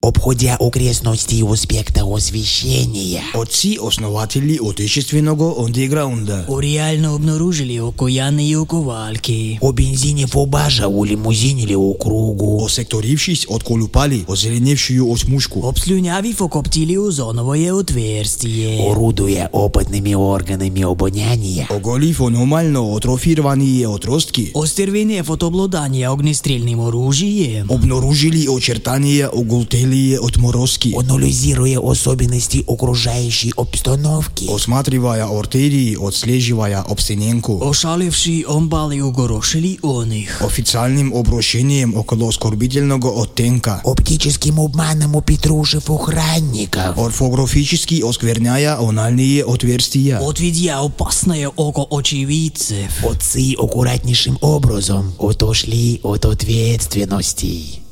обходя окрестности аспекта освещения. Отцы-основатели отечественного андеграунда. Реально обнаружили окаянные оковалки. О бензине фобажа, о лимузине или о кругу. Осекторившись, отколупали озеленевшую осьмушку. Обслюнявив, окоптили озоновое отверстие. Орудуя опытными органами обоняния. Оголив аномально атрофированные отростки. Остервенев от обладания огнестрельным оружием. Обнаружили очертания оголтелые отморозки. Анализируя особенности окружающей обстановки. Осматривая артерии, отслеживая обстененку. Ошалевши омбали угорошили он их. Официальным обращением около оскорбительного оттенка. Оптическим обманом упетрушив охранников. Орфографически оскверняя анальные отверстия. Отведя опасное око очевидцев. Отцы аккуратнейшим образом отошли от ответственности.